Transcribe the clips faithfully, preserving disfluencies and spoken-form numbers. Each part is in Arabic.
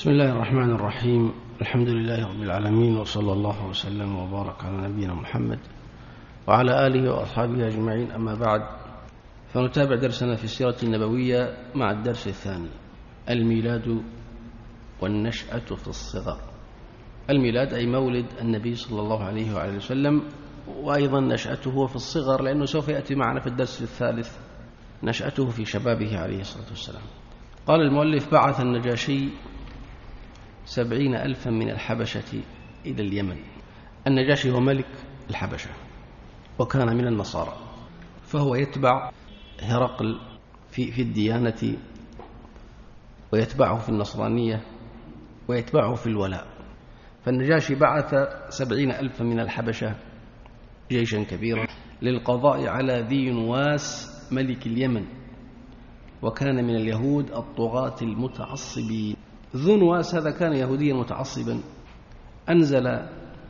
بسم الله الرحمن الرحيم. الحمد لله رب العالمين، وصلى الله وسلم وبارك على نبينا محمد وعلى آله وأصحابه أجمعين، أما بعد، فنتابع درسنا في السيرة النبوية مع الدرس الثاني: الميلاد والنشأة في الصغر. الميلاد أي مولد النبي صلى الله عليه وعليه وسلم، وأيضا نشأته في الصغر، لأنه سوف يأتي معنا في الدرس الثالث نشأته في شبابه عليه الصلاة والسلام. قال المؤلف: بعث النجاشي سبعين ألفا من الحبشة إلى اليمن. النجاشي هو ملك الحبشة، وكان من النصارى، فهو يتبع هرقل في, في الديانة، ويتبعه في النصرانية، ويتبعه في الولاء. فالنجاشي بعث سبعين ألفا من الحبشة، جيشا كبيرا، للقضاء على ذي نواس ملك اليمن، وكان من اليهود الطغاة المتعصبين. ذو نواس هذا كان يهوديا متعصبا، أنزل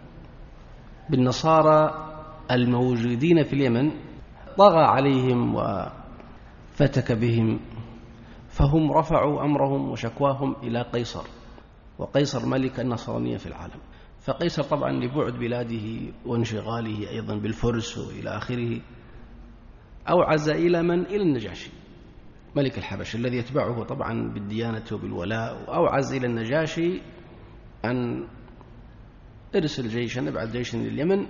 بالنصارى الموجودين في اليمن، طغى عليهم وفتك بهم، فهم رفعوا أمرهم وشكواهم إلى قيصر، وقيصر ملك النصرانية في العالم. فقيصر طبعا لبعد بلاده وانشغاله أيضا بالفرس وإلى آخره، أوعز إلى من؟ إلى النجاشي ملك الحبش، الذي يتبعه طبعا بالديانة وبالولاء، وأوعز إلى النجاشي أن ارسل جيشا، ابعث جيشا لليمن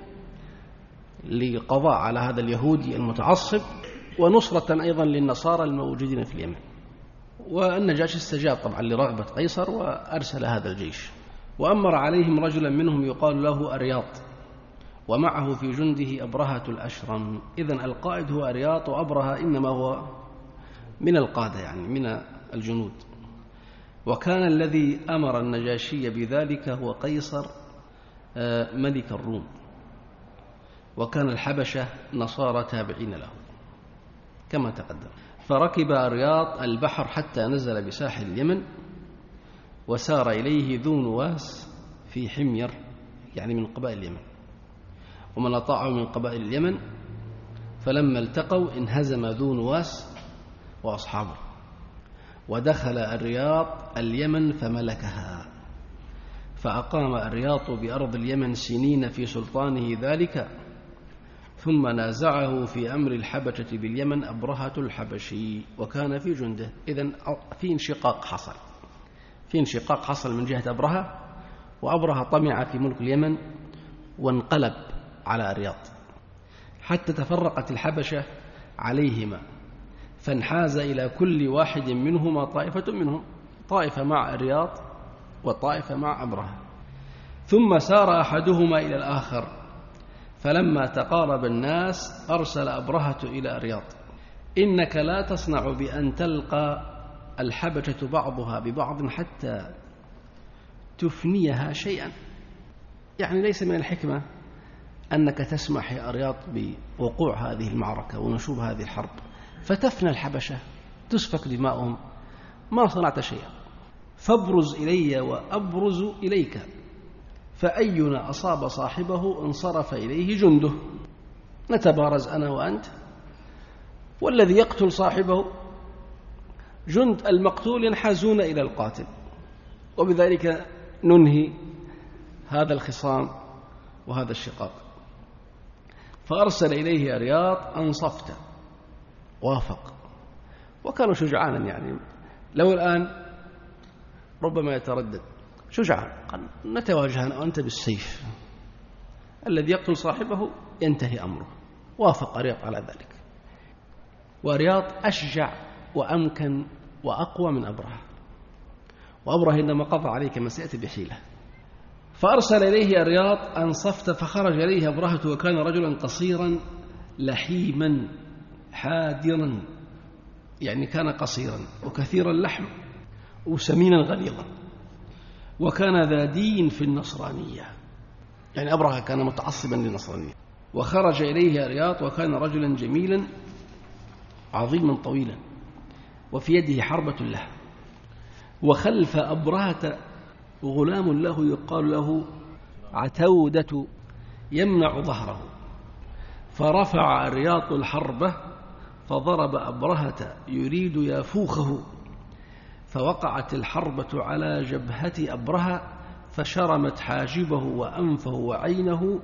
لقضاء على هذا اليهودي المتعصب، ونصرة أيضا للنصارى الموجودين في اليمن. والنجاشي استجاب طبعا لرغبة قيصر، وأرسل هذا الجيش، وأمر عليهم رجلا منهم يقال له أرياط، ومعه في جنده أبرهة الأشرم. إذن القائد هو أرياط، وأبرهة إنما هو من القادة، يعني من الجنود. وكان الذي أمر النجاشي بذلك هو قيصر ملك الروم، وكان الحبشة نصارى تابعين له كما تقدم. فركب أرياط البحر حتى نزل بساحل اليمن، وسار إليه ذو نواس في حمير، يعني من قبائل اليمن، ومن أطاعه من قبائل اليمن. فلما التقوا انهزم ذو نواس وأصحابه، ودخل الرياط اليمن فملكها، فأقام الرياط بأرض اليمن سنين في سلطانه ذلك، ثم نازعه في أمر الحبشة باليمن أبرهة الحبشي، وكان في جنده. إذن في انشقاق حصل في انشقاق حصل من جهة أبرهة، وأبرهة طمع في ملك اليمن وانقلب على الرياط، حتى تفرقت الحبشة عليهما، فانحاز إلى كل واحد منهما طائفة منهم، طائفة مع الرياض وطائفة مع أبرهة. ثم سار أحدهما إلى الآخر، فلما تقارب الناس أرسل أبرهة إلى الرياض: إنك لا تصنع بأن تلقى الحبشة بعضها ببعض حتى تفنيها شيئا. يعني ليس من الحكمة أنك تسمح يا أرياط بوقوع هذه المعركة ونشوب هذه الحرب، فتفنى الحبشة، تسفك دماؤهم. ما صنعت شيئا، فابرز إلي وأبرز إليك، فأينا أصاب صاحبه انصرف إليه جنده، نتبارز أنا وأنت، والذي يقتل صاحبه جند المقتول ينحازون إلى القاتل، وبذلك ننهي هذا الخصام وهذا الشقاق. فأرسل إليه أرياط: أنصفت. وافق، وكانوا شجعانا، يعني لو الآن ربما يتردد، شجعان، قال: نتواجه أنا وأنت بالسيف، الذي يقتل صاحبه ينتهي أمره. وافق أرياط على ذلك، وأرياط أشجع وأمكن وأقوى من أبرهة، وأبرهة إنما قضى عليه كما سيأتي بحيلة. فأرسل إليه أرياط: أنصفت. فخرج إليه أبرهة، وكان رجلا قصيرا لحيما حادرا، يعني كان قصيرا وكثير اللحم وسمينا غليظا، وكان ذا دين في النصرانية، يعني أبرهة كان متعصبا للنصرانية. وخرج إليه أرياط، وكان رجلا جميلا عظيما طويلا، وفي يده حربة له. وخلف أبرهة غلام له يقال له عتودة يمنع ظهره، فرفع أرياط الحربة فضرب أبرهة يريد يافوخه، فوقعت الحربة على جبهة أبرهة فشرمت حاجبه وأنفه وعينه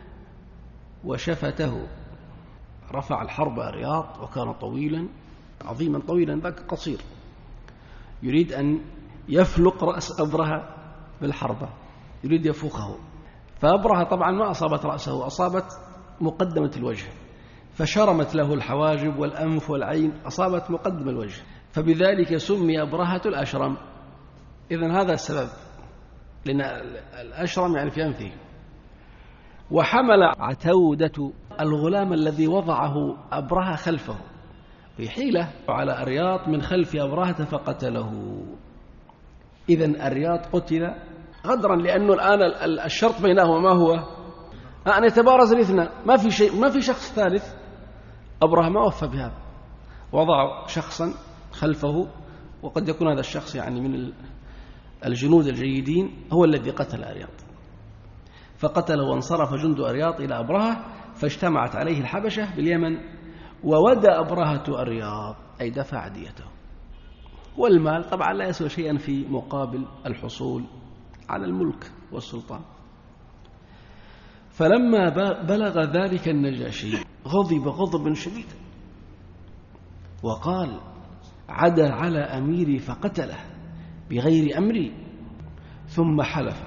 وشفته. رفع الحرب أرياط وكان طويلا عظيما طويلا ذاك قصير، يريد أن يفلق رأس أبرهة بالحربة، يريد يفوخه، فأبرهة طبعا ما أصابت رأسه، أصابت مقدمة الوجه، فشرمت له الحواجب والأنف والعين، أصابت مقدم الوجه، فبذلك سمي أبرهة الأشرم. إذن هذا السبب، لأن الأشرم يعني في أنفه. وحمل عتودة الغلام الذي وضعه أبرهة خلفه في حيلة على أرياط من خلف أبرهة فقتله. إذن أرياط قتل غدرا، لأنه الآن الشرط بينهما ما هو؟ أن يتبارز الاثنان، ما في شيء، ما في شخص ثالث. أبرهة ما وفى بهذا، وضع شخصا خلفه، وقد يكون هذا الشخص يعني من الجنود الجيدين، هو الذي قتل أرياط، فقتله وانصرف جند أرياط إلى أبرهة، فاجتمعت عليه الحبشة باليمن، وودى أبرهة أرياط أي دفع ديته. والمال طبعا لا يسوى شيئا في مقابل الحصول على الملك والسلطان. فلما بلغ ذلك النجاشي غضب غضبا شديدا وقال: عدا على أميري فقتله بغير أمري، ثم حلف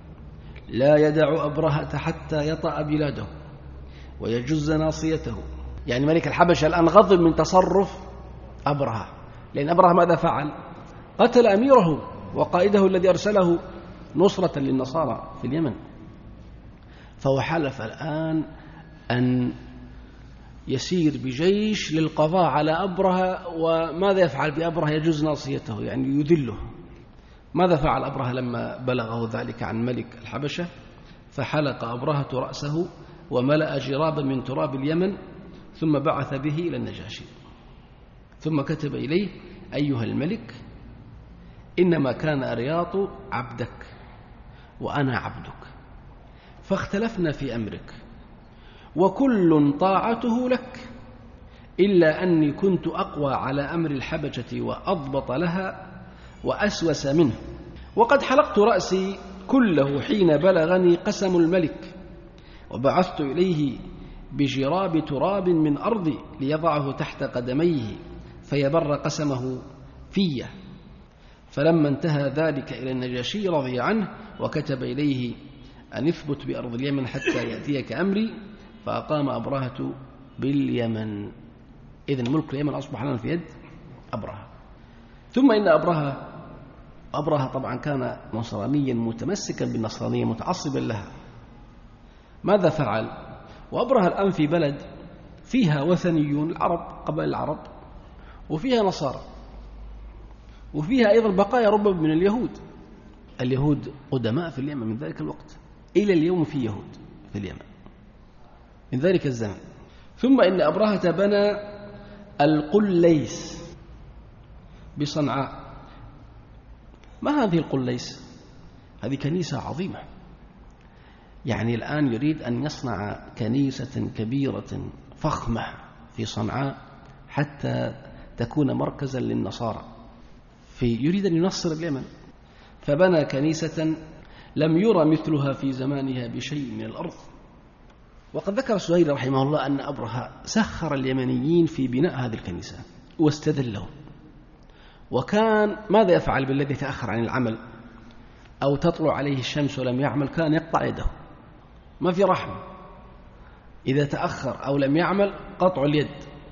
لا يدع أبرهة حتى يطأ بلاده ويجز ناصيته. يعني ملك الحبشة الآن غضب من تصرف أبرهة، لأن أبرهة ماذا فعل؟ قتل أميره وقائده الذي أرسله نصرة للنصارى في اليمن، فهو حلف الآن أن يسير بجيش للقضاء على أبرهة. وماذا يفعل بأبرهة؟ يجز ناصيته، يعني يذله. ماذا فعل أبرهة لما بلغه ذلك عن ملك الحبشة؟ فحلق أبرهة رأسه وملأ جرابا من تراب اليمن، ثم بعث به إلى النجاشي، ثم كتب إليه: أيها الملك، إنما كان أرياط عبدك وأنا عبدك، فاختلفنا في أمرك، وكل طاعته لك، إلا أني كنت أقوى على أمر الحبشة وأضبط لها وأسوس منه، وقد حلقت رأسي كله حين بلغني قسم الملك، وبعثت إليه بجراب تراب من أرضي ليضعه تحت قدميه فيبر قسمه فيه. فلما انتهى ذلك إلى النجاشي رضي عنه، وكتب إليه أن اثبت بأرض اليمن حتى يأتيك أمري، فأقام أبرهة باليمن. إذن ملك اليمن أصبح لنا في يد أبرهة. ثم إن أبرهة أبرهة طبعا كان نصرانيا متمسكا بالنصرانية متعصبا لها. ماذا فعل؟ وأبرهة الآن في بلد فيها وثنيون العرب، قبائل العرب، وفيها نصارى، وفيها أيضا بقايا ربما من اليهود. اليهود قدماء في اليمن من ذلك الوقت، إلى اليوم في يهود في اليمن من ذلك الزمن. ثم إن أبرهة بنى القليس بصنعاء. ما هذه القليس؟ هذه كنيسة عظيمة، يعني الآن يريد أن يصنع كنيسة كبيرة فخمة في صنعاء حتى تكون مركزا للنصارى، في يريد أن ينصر اليمن، فبنى كنيسة لم يرى مثلها في زمانها بشيء من الأرض. وقد ذكر السهيلي رحمه الله أن أبرهة سخر اليمنيين في بناء هذه الكنيسة واستذلهم، وكان ماذا يفعل بالذي تأخر عن العمل أو تطلع عليه الشمس ولم يعمل؟ كان يقطع يده، ما في رحمة. إذا تأخر أو لم يعمل قطع اليد،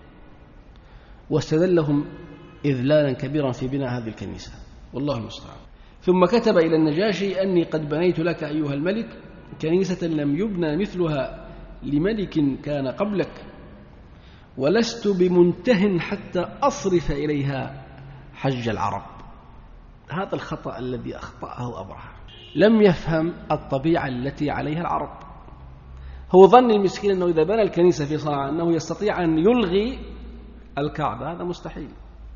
واستذلهم إذلالا كبيرا في بناء هذه الكنيسة، والله المستعان. ثم كتب إلى النجاشي: أني قد بنيت لك أيها الملك كنيسة لم يبنى مثلها لملك كان قبلك، ولست بمنته حتى أصرف إليها حج العرب. هذا الخطأ الذي أخطأه أبرهة، لم يفهم الطبيعة التي عليها العرب. هو ظن المسكين أنه إذا بنى الكنيسة في صنعاء أنه يستطيع أن يلغي الكعبة، هذا مستحيل.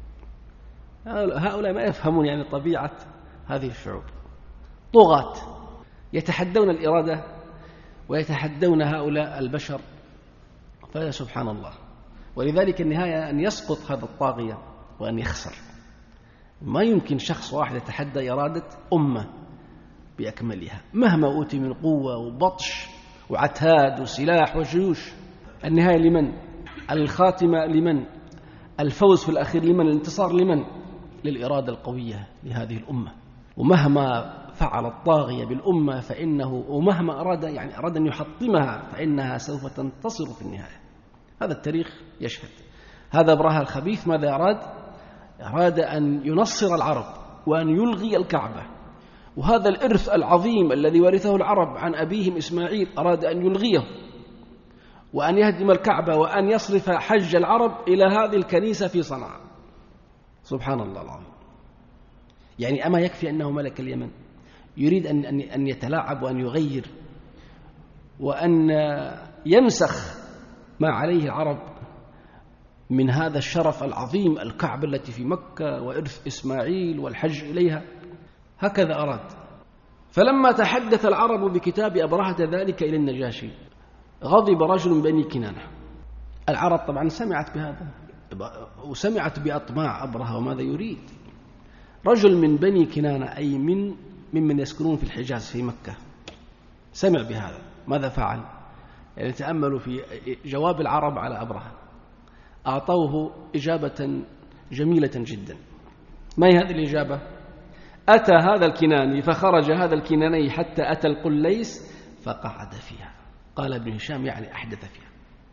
هؤلاء ما يفهمون يعني طبيعة هذه الشعوب، طغاة يتحدون الإرادة ويتحدون هؤلاء البشر، فيا سبحان الله. ولذلك النهاية أن يسقط هذا الطاغية وأن يخسر، ما يمكن شخص واحد يتحدى إرادة أمة بأكملها مهما أوتي من قوة وبطش وعتاد وسلاح وجيوش. النهاية لمن؟ الخاتمة لمن؟ الفوز في الأخير لمن؟ الانتصار لمن؟ للإرادة القوية لهذه الأمة. ومهما فعل الطاغية بالأمة فإنه، ومهما أراد يعني أراد أن يحطمها فإنها سوف تنتصر في النهاية. هذا التاريخ يشهد. هذا أبرهة الخبيث ماذا أراد؟ أراد أن ينصر العرب وأن يلغي الكعبة، وهذا الإرث العظيم الذي ورثه العرب عن أبيهم إسماعيل أراد أن يلغيه وأن يهدم الكعبة وأن يصرف حج العرب إلى هذه الكنيسة في صنعاء. سبحان الله العظيم. يعني أما يكفي أنه ملك اليمن يريد أن أن يتلاعب وأن يغير وأن ينسخ ما عليه العرب من هذا الشرف العظيم، الكعبة التي في مكة وإرث إسماعيل والحج إليها. هكذا أراد. فلما تحدث العرب بكتاب أبرهة ذلك إلى النجاشي غضب رجل من بني كنانة. العرب طبعا سمعت بهذا وسمعت بأطماع أبرهة وماذا يريد. رجل من بني كنانة أي من ممن يسكنون في الحجاز في مكة سمع بهذا، ماذا فعل؟ يعني تأملوا في جواب العرب على أبرهة، أعطوه إجابة جميلة جدا. ما هي هذه الإجابة؟ أتى هذا الكناني فخرج هذا الكناني حتى أتى القليس فقعد فيها. قال ابن هشام يعني أحدث فيها.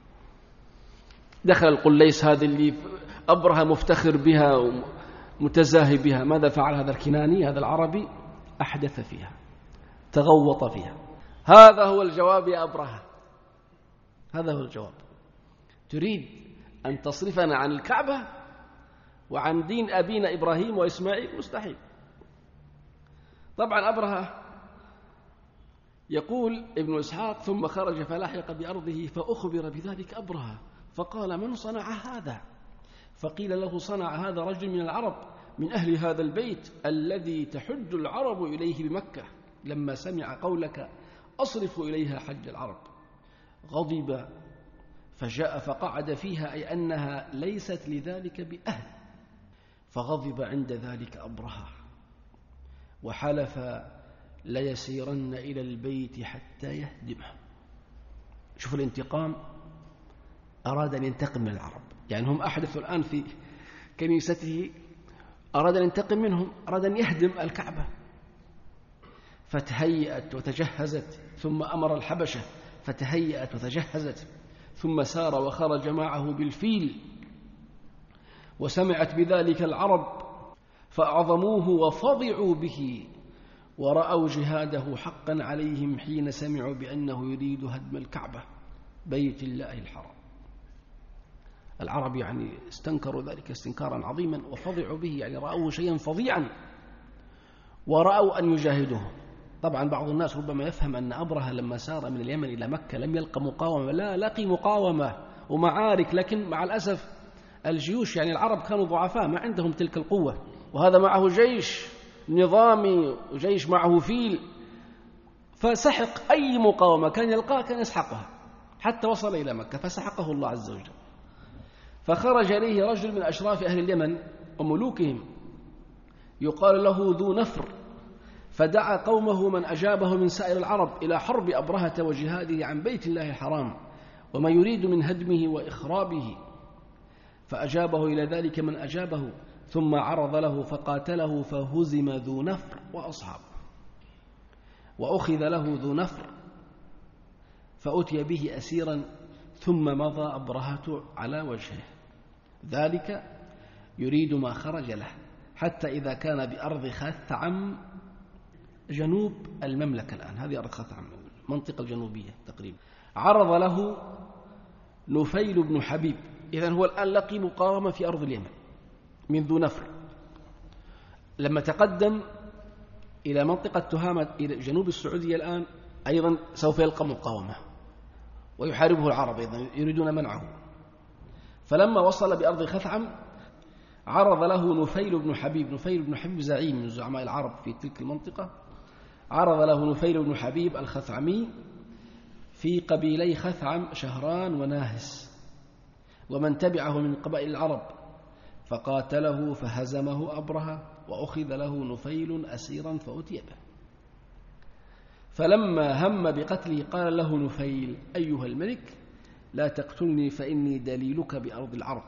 دخل القليس هذا اللي أبرهة مفتخر بها ومتزاهي بها، ماذا فعل هذا الكناني هذا العربي؟ أحدث فيها، تغوط فيها. هذا هو الجواب يا أبرهة، هذا هو الجواب. تريد أن تصرفنا عن الكعبة وعن دين أبينا إبراهيم وإسماعيل؟ مستحيل. طبعا أبرهة يقول ابن إسحاق ثم خرج فلحق بأرضه فأخبر بذلك أبرهة فقال من صنع هذا؟ فقيل له صنع هذا رجل من العرب من أهل هذا البيت الذي تحج العرب إليه بمكة، لما سمع قولك أصرف إليها حج العرب غضب فجاء فقعد فيها، أي أنها ليست لذلك بأهل. فغضب عند ذلك أبرهة وحلف ليسيرن إلى البيت حتى يهدمه. شوف الانتقام، أراد أن ينتقم من العرب، يعني هم أحدثوا الآن في كنيسته، أراد أن ينتقم منهم، أراد أن يهدم الكعبة. فتهيأت وتجهزت، ثم أمر الحبشة فتهيأت وتجهزت، ثم سار وخرج معه بالفيل. وسمعت بذلك العرب فأعظموه وفضعوا به ورأوا جهاده حقا عليهم حين سمعوا بأنه يريد هدم الكعبة بيت الله الحرام. العرب يعني استنكروا ذلك استنكارا عظيما وفضعوا به، يعني رأوا شيئا فظيعا ورأوا أن يجاهدوه. طبعا بعض الناس ربما يفهم أن أبرهة لما سار من اليمن إلى مكة لم يلقى مقاومة، لا، لقي مقاومة ومعارك، لكن مع الأسف الجيوش يعني العرب كانوا ضعفاء ما عندهم تلك القوة، وهذا معه جيش نظامي وجيش معه فيل، فسحق أي مقاومة كان يلقاها كان يسحقها حتى وصل إلى مكة فسحقه الله عز وجل. فخرج إليه رجل من أشراف أهل اليمن وملوكهم يقال له ذو نفر، فدعا قومه من أجابه من سائر العرب إلى حرب أبرهة وجهاده عن بيت الله الحرام وما يريد من هدمه وإخرابه. فأجابه إلى ذلك من أجابه، ثم عرض له فقاتله فهزم ذو نفر وأصحابه، وأخذ له ذو نفر فأتي به أسيرا، ثم مضى أبرهة على وجهه، ذلك يريد ما خرج له، حتى إذا كان بأرض خثعم جنوب المملكة الآن، هذه أرض خثعم المنطقة الجنوبية تقريبا، عرض له نفيل بن حبيب. إذن هو الآن لقي مقاومة في أرض اليمن من ذو نفر. لما تقدم إلى منطقة تهامة إلى جنوب السعودية الآن أيضا سوف يلقى مقاومة ويحاربه العرب أيضا يريدون منعه. فلما وصل بأرض خثعم عرض له نفيل بن حبيب، نفيل بن حبيب زعيم من زعماء العرب في تلك المنطقة، عرض له نفيل بن حبيب الخثعمي في قبيلي خثعم شهران وناهس ومن تبعه من قبائل العرب، فقاتله فهزمه أبرهة وأخذ له نفيل أسيرا فأتي به. فلما هم بقتله قال له نفيل: أيها الملك لا تقتلني فإني دليلك بأرض العرب.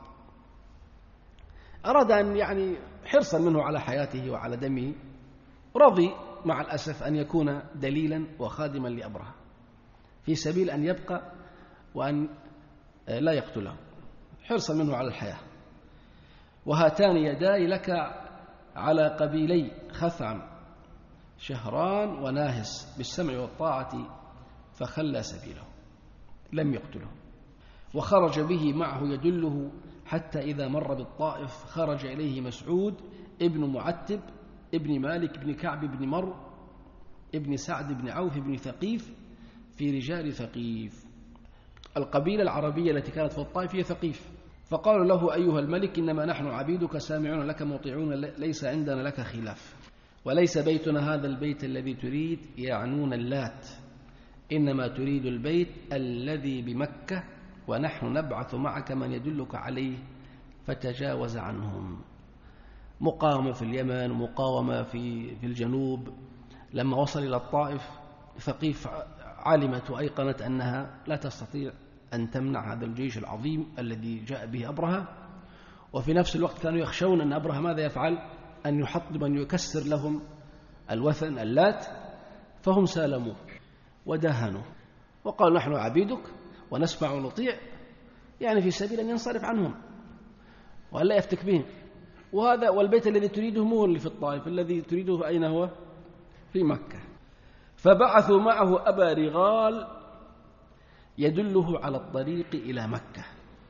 أراد أن يعني حرصا منه على حياته وعلى دمه، رضي مع الأسف أن يكون دليلا وخادما لأبرهة في سبيل أن يبقى وأن لا يقتله، حرصا منه على الحياة. وهاتان يداي لك على قبيلي خثعم شهران وناهس بالسمع والطاعة، فخلى سبيله لم يقتله. وخرج به معه يدله حتى إذا مر بالطائف خرج إليه مسعود ابن معتب ابن مالك ابن كعب ابن مر ابن سعد ابن عوف ابن ثقيف في رجال ثقيف. القبيلة العربية التي كانت في الطائف هي ثقيف. فقالوا له: أيها الملك إنما نحن عبيدك سامعون لك مطيعون، ليس عندنا لك خلاف، وليس بيتنا هذا البيت الذي تريد يعنون اللات، إنما تريد البيت الذي بمكة، ونحن نبعث معك من يدلك عليه. فتجاوز عنهم. مقاومة في اليمن، مقاومة في في الجنوب. لما وصل إلى الطائف ثقيف علمت وأيقنت أنها لا تستطيع أن تمنع هذا الجيش العظيم الذي جاء به أبرهة، وفي نفس الوقت كانوا يخشون أن أبرهة ماذا يفعل؟ أن يحطم أن يكسر لهم الوثن اللات، فهم سالموه ودهنوا وقالوا: نحن عبيدك ونسمع ونطيع، يعني في سبيل أن ينصرف عنهم وألا يفتك بهم. وهذا والبيت الذي تريده مو اللي في الطائف، الذي تريده أين هو؟ في مكة. فبعثوا معه أبا رغال يدله على الطريق إلى مكة.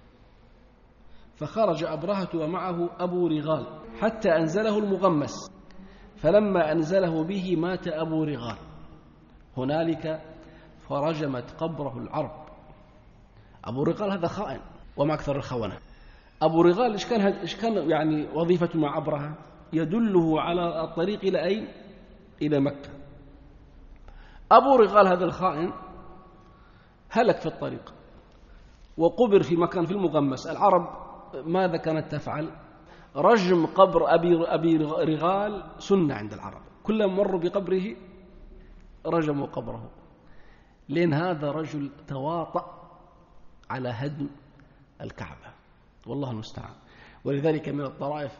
فخرج أبرهة ومعه أبو رغال حتى أنزله المغمس، فلما أنزله به مات أبو رغال هنالك، فرجمت قبره العرب. أبو رغال هذا خائن وما أكثر الخونة. أبو رغال إيش كان إيش كان يعني وظيفته مع أبرهة؟ يدله على الطريق إلى أين؟ إلى مكة. أبو رغال هذا الخائن هلك في الطريق وقبر في مكان في المغمس. العرب ماذا كانت تفعل؟ رجم قبر أبي أبي رغال سنة عند العرب، كلما مروا بقبره رجموا قبره، لأن هذا رجل تواطأ على هدم الكعبة، والله المستعان. ولذلك من الطرائف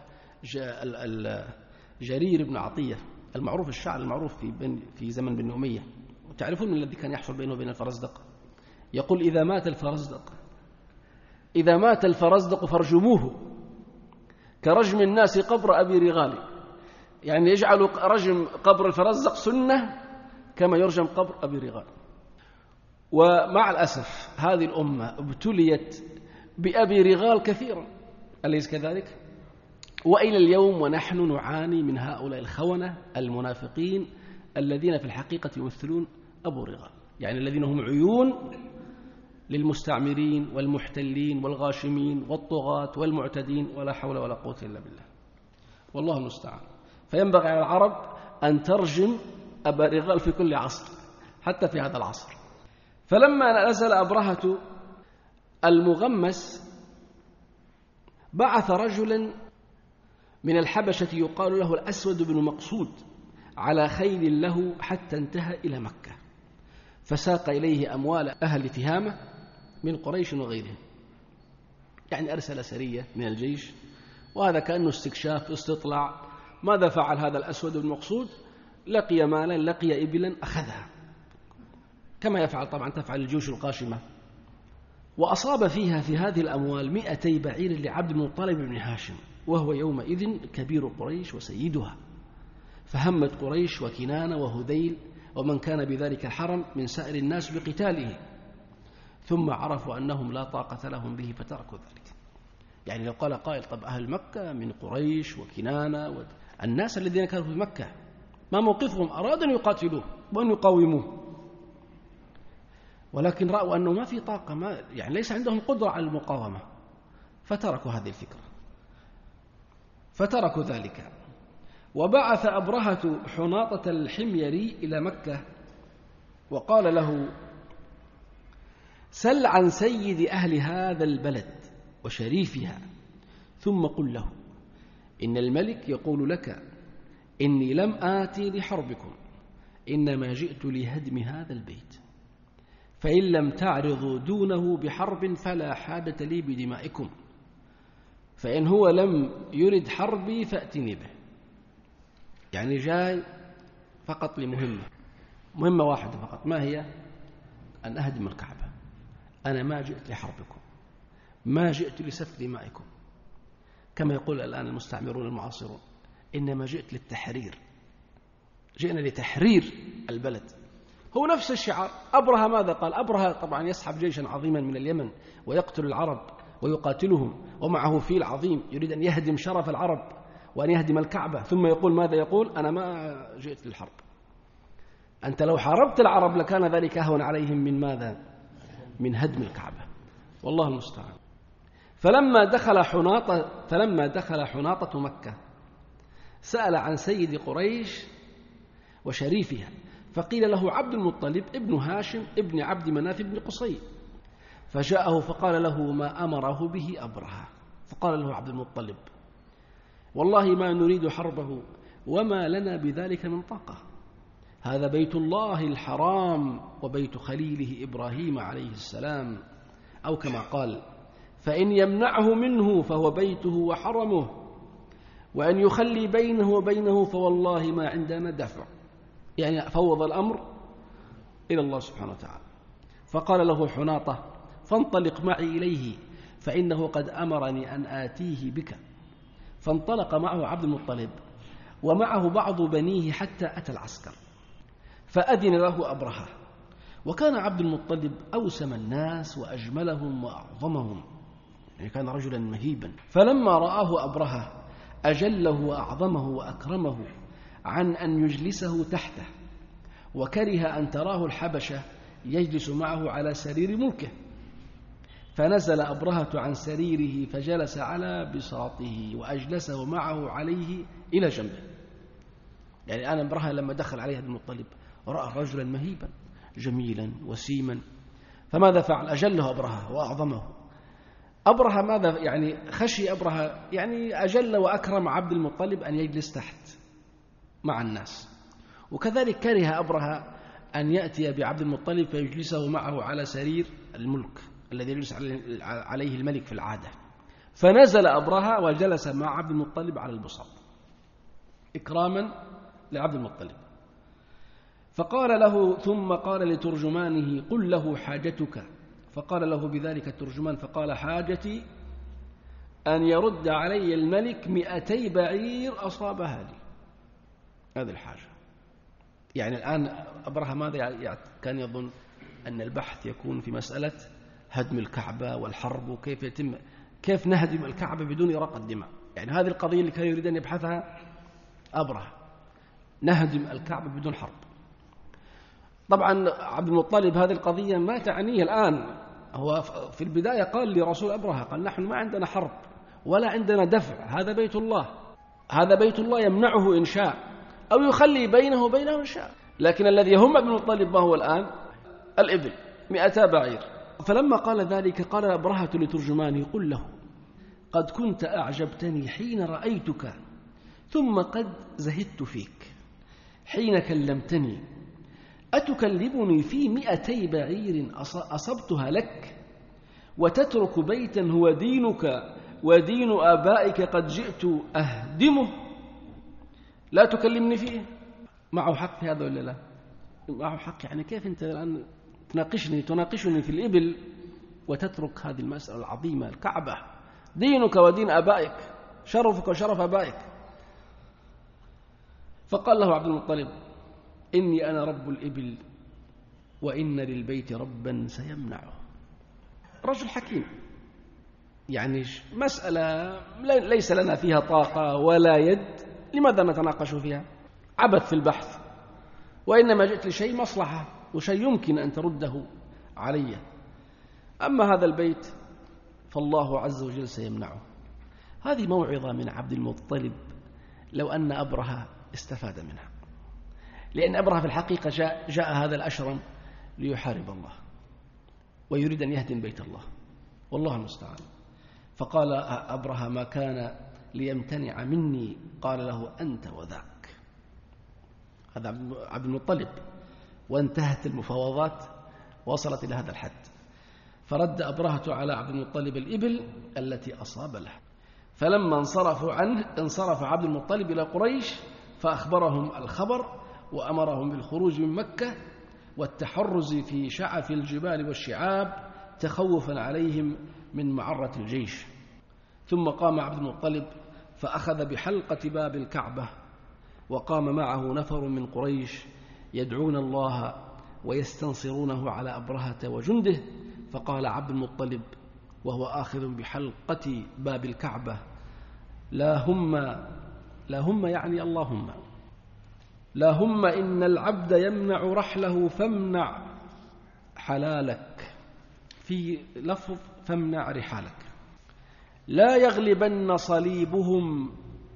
جرير بن عطية المعروف، الشاعر المعروف في في زمن بن أمية، وتعرفون من الذي كان يحصل بينه وبين الفرزدق؟ يقول: إذا مات الفرزدق إذا مات الفرزدق فارجموه كرجم الناس قبر أبي رغال، يعني يجعل رجم قبر الفرزدق سنة كما يرجم قبر أبي رغال. ومع الأسف هذه الأمة ابتليت بأبي رغال كثيرا، أليس كذلك؟ وإلى اليوم ونحن نعاني من هؤلاء الخونة المنافقين الذين في الحقيقة يمثلون أبو رغال، يعني الذين هم عيون للمستعمرين والمحتلين والغاشمين والطغاة والمعتدين، ولا حول ولا قوة إلا بالله، والله المستعان. فينبغي على العرب أن ترجم أبا رغال في كل عصر، حتى في هذا العصر. فلما نزل أبرهة المغمس بعث رجلا من الحبشة يقال له الأسود بن مقصود على خيل له حتى انتهى إلى مكة، فساق إليه أموال أهل تهامة من قريش وغيرهم، يعني أرسل سرية من الجيش، وهذا كأنه استكشاف استطلاع. ماذا فعل هذا الأسود بن مقصود؟ لقي مالا، لقي إبلا أخذها، كما يفعل طبعا تفعل الجيوش القاشمة، وأصاب فيها في هذه الأموال مئتي بعير لعبد المطلب بن هاشم، وهو يومئذ كبير قريش وسيدها. فهمت قريش وكنانة وهذيل ومن كان بذلك الحرم من سائر الناس بقتاله، ثم عرفوا أنهم لا طاقة لهم به فتركوا ذلك. يعني لو قال قائل: طب أهل مكة من قريش وكنانة والناس الذين كانوا في مكة ما موقفهم؟ أرادوا أن يقاتلوه وأن يقاوموه، ولكن رأوا أنه ما في طاقة، ما يعني ليس عندهم قدرة على المقاومة، فتركوا هذه الفكرة، فتركوا ذلك. وبعث أبرهة حناطة الحميري إلى مكة وقال له: سل عن سيد أهل هذا البلد وشريفها، ثم قل له: إن الملك يقول لك إني لم آتي لحربكم إنما جئت لهدم هذا البيت، فإن لم تعرضوا دونه بحرب فلا حاجة لي بدمائكم، فإن هو لم يرد حربي فأتني به. يعني جاي فقط لمهمة، مهمة واحدة فقط، ما هي؟ أن أهدم الكعبة. أنا ما جئت لحربكم، ما جئت لسفك دمائكم كما يقول الآن المستعمرون المعاصرون، إنما جئت للتحرير، جئنا لتحرير البلد. هو نفس الشعار. أبرهة ماذا قال؟ أبرهة طبعا يسحب جيشا عظيما من اليمن ويقتل العرب ويقاتلهم، ومعه فيل عظيم يريد أن يهدم شرف العرب وأن يهدم الكعبة، ثم يقول ماذا يقول؟ أنا ما جئت للحرب. أنت لو حاربت العرب لكان ذلك أهون عليهم من ماذا؟ من هدم الكعبة. والله المستعان. فلما دخل حناطة فلما دخل حناطة مكة سأل عن سيد قريش وشريفها، فقيل له عبد المطلب ابن هاشم ابن عبد مناف بن قصي، فجاءه فقال له ما أمره به أبرهة. فقال له عبد المطلب والله ما نريد حربه وما لنا بذلك من طاقة، هذا بيت الله الحرام وبيت خليله إبراهيم عليه السلام، أو كما قال فإن يمنعه منه فهو بيته وحرمه، وأن يخلي بينه وبينه فوالله ما عندنا دفع. يعني فوض الأمر إلى الله سبحانه وتعالى. فقال له حناطة فانطلق معي إليه فإنه قد أمرني أن آتيه بك. فانطلق معه عبد المطلب ومعه بعض بنيه حتى أتى العسكر، فأذن له أبرهة، وكان عبد المطلب أوسم الناس وأجملهم وأعظمهم، يعني كان رجلا مهيبا. فلما رآه أبرهة أجله وأعظمه وأكرمه عن أن يجلسه تحته، وكره أن تراه الحبشة يجلس معه على سرير ملكه، فنزل أبرهة عن سريره فجلس على بساطه وأجلسه معه عليه إلى جنبه. يعني أنا أبرهة لما دخل عليه عبد المطلب رأى رجلا مهيبا جميلا وسيما، فماذا فعل؟ أجله أبرهة وأعظمه. أبرهة ماذا يعني؟ خشي أبرهة يعني أجل وأكرم عبد المطلب أن يجلس تحت مع الناس، وكذلك كره أبرهة أن يأتي بعبد المطلب فيجلسه معه على سرير الملك الذي يجلس عليه الملك في العادة. فنزل أبرهة وجلس مع عبد المطلب على البساط إكراما لعبد المطلب. فقال له ثم قال لترجمانه قل له حاجتك، فقال له بذلك الترجمان فقال حاجتي أن يرد علي الملك مئتي بعير أصابها لي. هذه الحاجة. يعني الآن أبرهة ماذا كان يظن؟ أن البحث يكون في مسألة هدم الكعبة والحرب وكيف يتم كيف نهدم الكعبة بدون إراقة الدماء. يعني هذه القضية اللي كان يريد أن يبحثها أبرهة، نهدم الكعبة بدون حرب. طبعا عبد المطلب هذه القضية ما تعنيه الآن. هو في البداية قال لرسول أبرهة قال نحن ما عندنا حرب ولا عندنا دفع، هذا بيت الله، هذا بيت الله يمنعه إن شاء أو يخلي بينه وبينه إن شاء. لكن الذي يهم عبد المطلب ما هو الآن؟ الإبل مئتا بعير. فلما قال ذلك قال أبرهة لترجمانه قل له قد كنت أعجبتني حين رأيتك ثم قد زهدت فيك حين كلمتني، أتكلمني في مئتي بعير أصبتها لك وتترك بيتا هو دينك ودين آبائك قد جئت أهدمه؟ لا تكلمني فيه. معه حق في هذا ولا لا؟ معه حق. يعني كيف أنت الآن تناقشني تناقشني في الإبل وتترك هذه المسألة العظيمة الكعبة دينك ودين آبائك شرفك وشرف آبائك؟ فقال له عبد المطلب إني أنا رب الإبل وإن للبيت ربا سيمنعه. رجل حكيم. يعني مسألة ليس لنا فيها طاقة ولا يد، لماذا نتناقش فيها؟ عبث في البحث، وإنما جئت لشيء مصلحة وشيء يمكن أن ترده علي. أما هذا البيت فالله عز وجل سيمنعه. هذه موعظة من عبد المطلب لو أن أبرهة استفاد منها، لأن أبرهة في الحقيقة جاء, جاء هذا الأشرم ليحارب الله ويريد أن يهدم بيت الله، والله المستعان. فقال أبرهة ما كان ليمتنع مني، قال له أنت وذاك. هذا عبد المطلب، وانتهت المفاوضات وصلت إلى هذا الحد. فرد أبرهة على عبد المطلب الإبل التي أصاب له. فلما انصرفوا عنه انصرف عبد المطلب إلى قريش فأخبرهم الخبر وأمرهم بالخروج من مكة والتحرز في شعف الجبال والشعاب تخوفا عليهم من معرة الجيش. ثم قام عبد المطلب فأخذ بحلقة باب الكعبة، وقام معه نفر من قريش يدعون الله ويستنصرونه على أبرهة وجنده. فقال عبد المطلب وهو آخذ بحلقة باب الكعبة: لا هم لا هم يعني اللهم لا هم إن العبد يمنع رحله فامنع حلالك، في لفظ فامنع رحالك. لا يغلبن صليبهم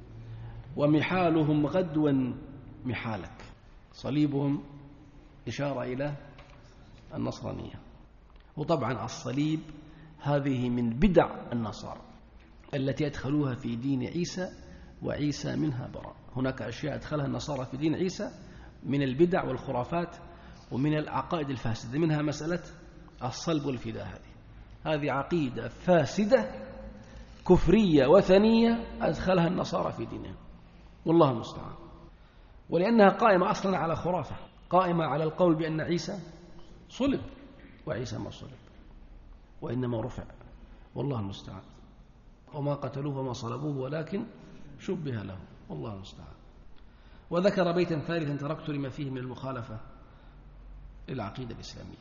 ومحالهم غدوا محالك. صليبهم إشارة إلى النصرانية، وطبعا الصليب هذه من بدع النصارى التي أدخلوها في دين عيسى وعيسى منها براء. هناك أشياء أدخلها النصارى في دين عيسى من البدع والخرافات ومن العقائد الفاسدة، منها مسألة الصلب والفداء. هذه هذه عقيدة فاسدة كفرية وثنية أدخلها النصارى في دينهم، والله المستعان. ولأنها قائمة أصلا على خرافة، قائمة على القول بأن عيسى صلب، وعيسى ما صلب وإنما رفع، والله المستعان. وما قتلوه وما صلبوه ولكن شبه له، والله المستعان. وذكر بيتا ثالثا تركت لما فيه من المخالفة للعقيدة الإسلامية.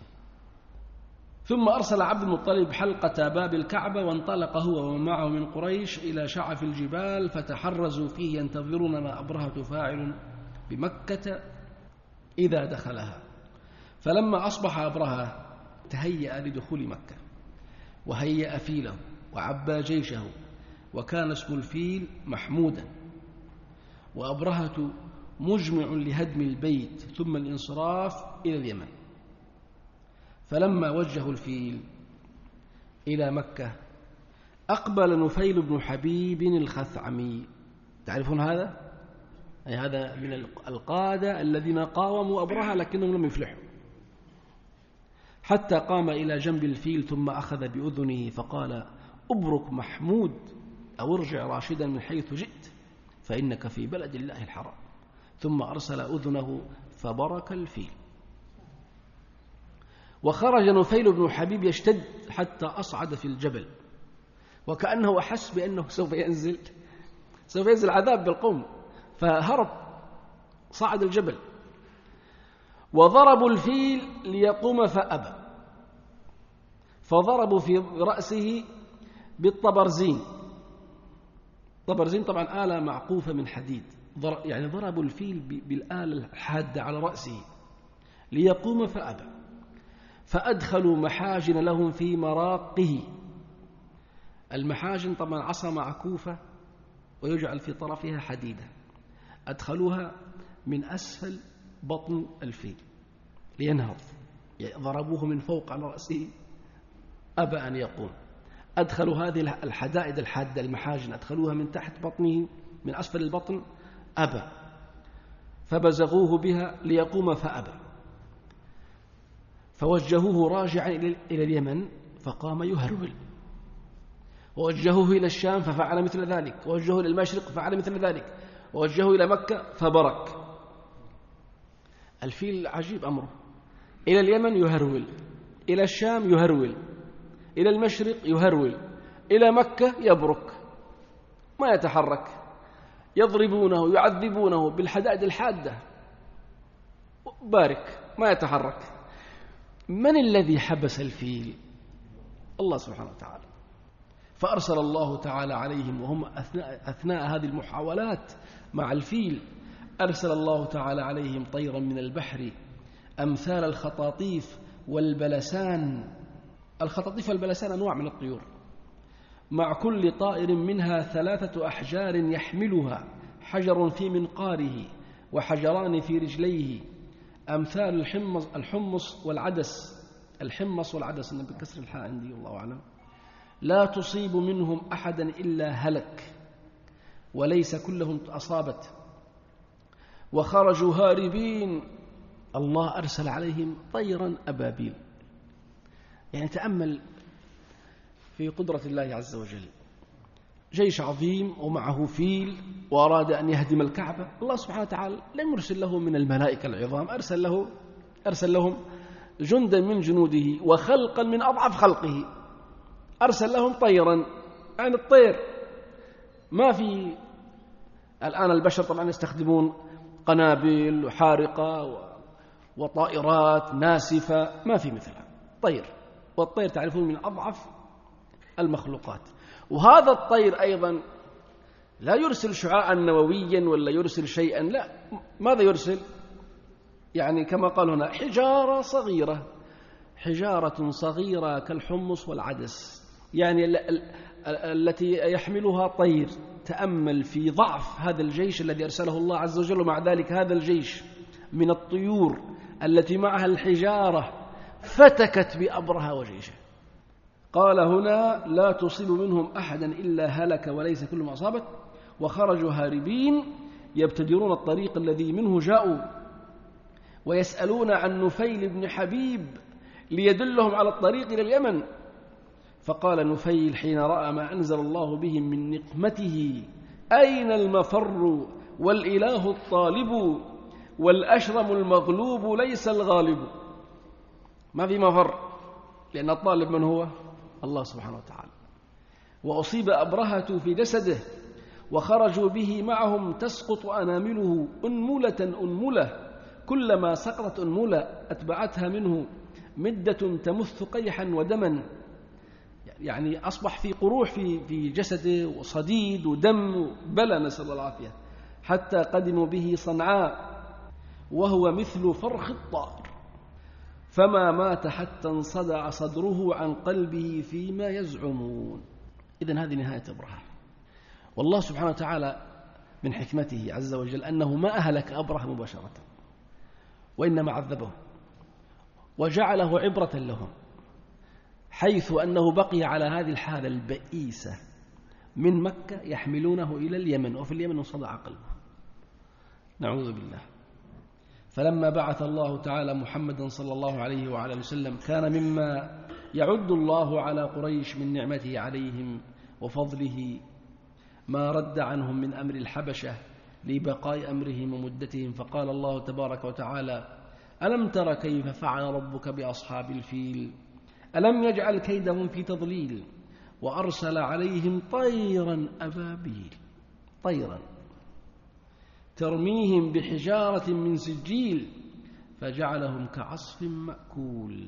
ثم أرسل عبد المطلب حلقة باب الكعبة، وانطلق هو ومن معه من قريش إلى شعف الجبال فتحرزوا فيه ينتظرون ما أبرهة فاعل بمكة إذا دخلها. فلما أصبح أبرهة تهيأ لدخول مكة وهيأ فيله وعبى جيشه، وكان اسم الفيل محمودا، وأبرهة مجمع لهدم البيت ثم الانصراف إلى اليمن. فلما وجهوا الفيل إلى مكة أقبل نفيل بن حبيب الخثعمي. تعرفون هذا؟ أي هذا من القادة الذين قاوموا أبرهة لكنهم لم يفلحوا، حتى قام إلى جنب الفيل ثم أخذ بأذنه فقال: أبرك محمود، أو ارجع راشدا من حيث جئت فإنك في بلد الله الحرام. ثم أرسل أذنه فبرك الفيل. وخرج نفيل بن حبيب يشتد حتى أصعد في الجبل، وكأنه أحس بأنه سوف ينزل سوف ينزل عذاب بالقوم، فهرب صعد الجبل. وضربوا الفيل ليقوم فأبى، فضربوا في رأسه بالطبرزين. طبرزين طبعا آلة معقوفة من حديد، يعني ضربوا الفيل بالآلة الحادة على رأسه ليقوم فأبى. فأدخلوا محاجن لهم في مراقه. المحاجن طبعا عصا معكوفة ويجعل في طرفها حديدة، أدخلوها من أسفل بطن الفيل لينهض، ضربوه من فوق على رأسه أبى أن يقوم. أدخلوا هذه الحدائد الحادة المحاجن أدخلوها من تحت بطنه من أسفل البطن أبى، فبزغوه بها ليقوم فأبى. فوجهوه راجعا إلى اليمن فقام يهرول، ووجهوه إلى الشام ففعل مثل ذلك، ووجهوه إلى المشرق ففعل مثل ذلك، ووجهوه إلى مكة فبرك. الفيل عجيب أمره، إلى اليمن يهرول، إلى الشام يهرول، إلى المشرق يهرول، إلى مكة يبرك، ما يتحرك. يضربونه يعذبونه بالحدائد الحادة، بارك ما يتحرك. من الذي حبس الفيل؟ الله سبحانه وتعالى. فأرسل الله تعالى عليهم وهم أثناء, أثناء هذه المحاولات مع الفيل، أرسل الله تعالى عليهم طيرا من البحر أمثال الخطاطيف والبلسان. الخطاطيف والبلسان أنواع من الطيور، مع كل طائر منها ثلاثة أحجار يحملها، حجر في منقاره وحجران في رجليه، أمثال الحمص, الحمص والعدس. الحمص والعدس أنا بكسر الحاء عندي الله أعلم. لا تصيب منهم أحدا إلا هلك، وليس كلهم أصابت. وخرجوا هاربين، الله أرسل عليهم طيرا أبابيل. يعني تأمل في قدرة الله عز وجل، جيش عظيم ومعه فيل وأراد أن يهدم الكعبة، الله سبحانه وتعالى لم يرسل له من الملائكة العظام، أرسل له أرسل لهم جندا من جنوده وخلقا من أضعف خلقه، أرسل لهم طيرا. يعني الطير ما في الآن البشر طبعا يستخدمون قنابل وحارقة وطائرات ناسفة، ما في مثلها طير، والطير تعرفون من أضعف المخلوقات. وهذا الطير أيضا لا يرسل شعاعا نوويا ولا يرسل شيئا، لا، ماذا يرسل؟ يعني كما قال هنا حجارة صغيرة، حجارة صغيرة كالحمص والعدس، يعني التي يحملها طير. تأمل في ضعف هذا الجيش الذي أرسله الله عز وجل، ومع ذلك هذا الجيش من الطيور التي معها الحجارة فتكت بأبرهة وجيشه. قال هنا لا تصيب منهم أحدا إلا هلك وليس كل ما أصابت، وخرجوا هاربين يبتدرون الطريق الذي منه جاءوا، ويسألون عن نفيل بن حبيب ليدلهم على الطريق إلى اليمن. فقال نفيل حين رأى ما أنزل الله بهم من نقمته أين المفر والإله الطالب والأشرم المغلوب ليس الغالب. ما في مفر، لأن الطالب من هو؟ الله سبحانه وتعالى. وأصيب أبرهة في جسده وخرجوا به معهم تسقط أنامله أنملة أنملة، كلما سقطت أنملة أتبعتها منه مدة تمث قيحا ودما. يعني أصبح في قروح في في جسده وصديد ودم، بلى نسأل الله العافية، حتى قدموا به صنعاء وهو مثل فرخ الطائر، فما مات حتى انصدع صدره عن قلبه فيما يزعمون. إذن هذه نهاية أبرهة. والله سبحانه وتعالى من حكمته عز وجل أنه ما أهلك أبرهة مباشرة، وإنما عذبه وجعله عبرة لهم، حيث أنه بقي على هذه الحالة البئيسة من مكة يحملونه إلى اليمن، وفي اليمن انصدع قلبه، نعوذ بالله. فلما بعث الله تعالى محمدا صلى الله عليه وعلى وسلم كان مما يعد الله على قريش من نعمته عليهم وفضله ما رد عنهم من أمر الحبشة لبقاء أمرهم ومدتهم. فقال الله تبارك وتعالى ألم تر كيف فعل ربك بأصحاب الفيل ألم يجعل كيدهم في تضليل وأرسل عليهم طيرا أبابيل، طيرا ترميهم بحجارة من سجيل فجعلهم كعصف مأكول.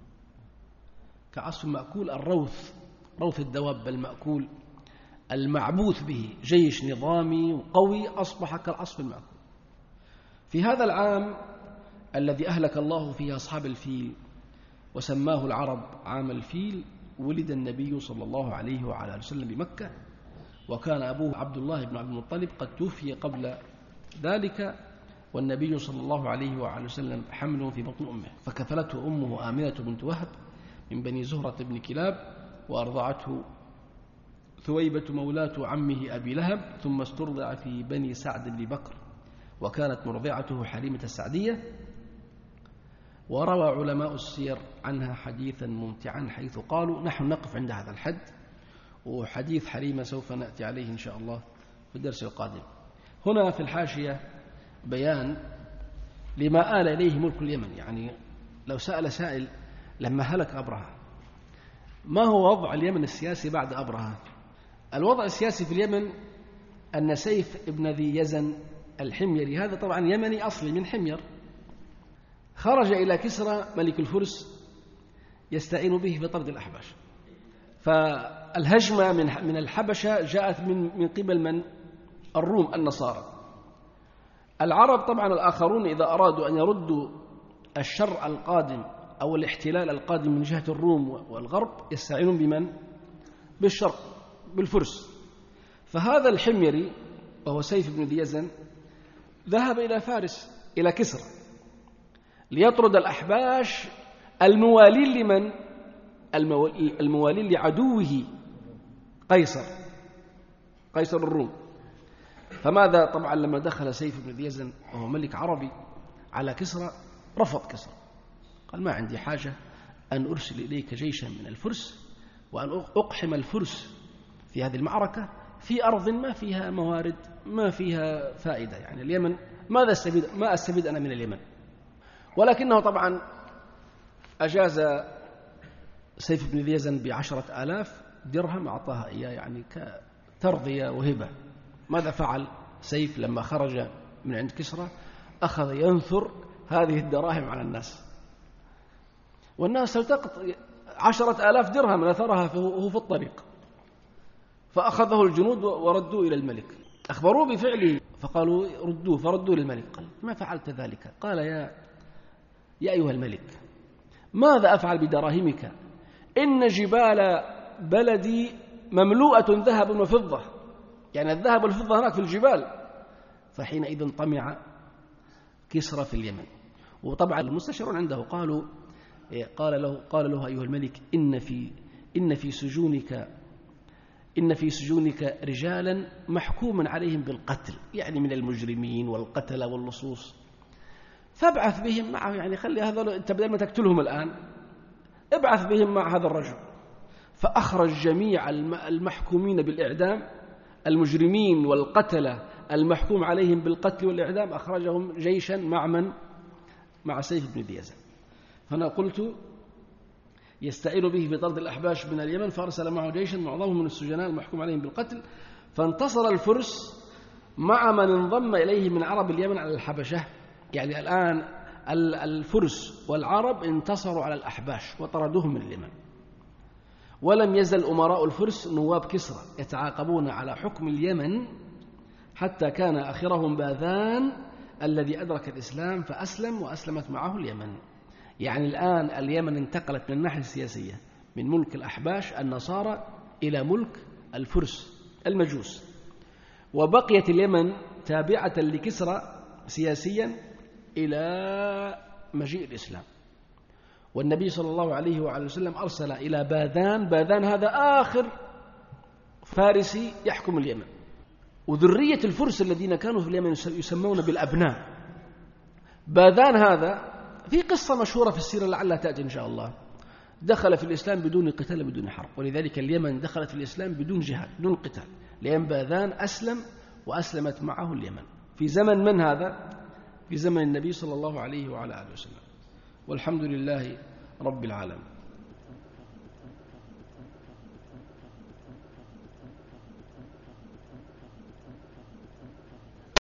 كعصف مأكول الروث، روث الدواب المأكول المعبوث به، جيش نظامي وقوي أصبح كالعصف المأكول. في هذا العام الذي أهلك الله فيه أصحاب الفيل وسماه العرب عام الفيل، ولد النبي صلى الله عليه وعلى وسلم بمكة، وكان أبوه عبد الله بن عبد المطلب قد توفي قبل ذلك، والنبي صلى الله عليه وعلى وسلم حمل في بطن أمه، فكفلته أمه آمنة بنت وهب من بني زهرة بن كلاب، وأرضعته ثويبة مولاة عمه أبي لهب، ثم استرضع في بني سعد بن بكر، وكانت مرضعته حليمة السعدية. وروى علماء السير عنها حديثا ممتعا، حيث قالوا نحن نقف عند هذا الحد، وحديث حليمة سوف نأتي عليه إن شاء الله في الدرس القادم. هنا في الحاشية بيان لما آل إليه ملك اليمن. يعني لو سأل سائل لما هلك أبرهة ما هو وضع اليمن السياسي بعد أبرهة؟ الوضع السياسي في اليمن أن سيف ابن ذي يزن الحميري، هذا طبعا يمني أصلي من حمير، خرج إلى كسرى ملك الفرس يستعين به في طرد الأحباش. فالهجمة من من الحبشة جاءت من من قبل من؟ الروم النصارى. العرب طبعا الآخرون إذا أرادوا أن يردوا الشر القادم أو الاحتلال القادم من جهة الروم والغرب يستعينون بمن؟ بالشرق، بالفرس. فهذا الحميري وهو سيف بن ذي يزن ذهب إلى فارس إلى كسرى ليطرد الأحباش الموالين لمن؟ الموالين لعدوه قيصر، قيصر الروم. فماذا؟ طبعا لما دخل سيف بن ذي يزن وهو ملك عربي على كسرى رفض كسرى، قال ما عندي حاجة أن أرسل إليك جيشا من الفرس وأن أقحم الفرس في هذه المعركة في أرض ما فيها موارد ما فيها فائدة، يعني اليمن ماذا أستفيد؟ ما أستفيد أنا من اليمن. ولكنه طبعا أجاز سيف بن ذي يزن بعشرة آلاف درهم أعطاها إياه يعني كترضية وهبة. ماذا فعل سيف لما خرج من عند كسرى؟ أخذ ينثر هذه الدراهم على الناس، والناس تلتقط عشرة آلاف درهم نثرها وهو في الطريق، فأخذه الجنود وردوا إلى الملك، أخبروه بفعله فقالوا ردوه، فردوا للملك. قال ما فعلت ذلك؟ قال يا يا أيها الملك ماذا أفعل بدراهمك؟ إن جبال بلدي مملوءة ذهب وفضة، يعني الذهب والفضة هناك في الجبال. فحينئذ طمع كسرى في اليمن. وطبعا المستشارون عنده قالوا قال له قال له أيها الملك إن في إن في سجونك إن في سجونك رجالا محكوما عليهم بالقتل، يعني من المجرمين والقتلة واللصوص، فابعث بهم معه، يعني خلي هذا أنت بدل ما تقتلهم الآن ابعث بهم مع هذا الرجل. فأخرج جميع المحكومين بالإعدام، المجرمين والقتلة المحكوم عليهم بالقتل والإعدام، أخرجهم جيشا مع من؟ مع سيف بن ذي يزن. فأنا قلت يستعين به في طرد الأحباش من اليمن، فأرسل معه جيشا معظمهم من السجناء المحكوم عليهم بالقتل، فانتصر الفرس مع من انضم إليه من عرب اليمن على الحبشة. يعني الآن الفرس والعرب انتصروا على الأحباش وطردوهم من اليمن. ولم يزل أمراء الفرس نواب كسرى يتعاقبون على حكم اليمن حتى كان آخرهم باذان الذي أدرك الإسلام فأسلم وأسلمت معه اليمن. يعني الآن اليمن انتقلت من الناحية السياسية من ملك الأحباش النصارى إلى ملك الفرس المجوس، وبقيت اليمن تابعة لكسرى سياسيا إلى مجيء الإسلام. والنبي صلى الله عليه وعلى وسلم أرسل إلى باذان، باذان هذا آخر فارسي يحكم اليمن، وذرية الفرس الذين كانوا في اليمن يسمون بالأبناء. باذان هذا في قصة مشهورة في السيرة لعلها تأتي إن شاء الله، دخل في الإسلام بدون قتال بدون حرب، ولذلك اليمن دخلت في الإسلام بدون جهاد بدون قتال، لأن باذان أسلم وأسلمت معه اليمن في زمن من هذا؟ في زمن النبي صلى الله عليه وعلى آله وسلم. والحمد لله رب العالمين.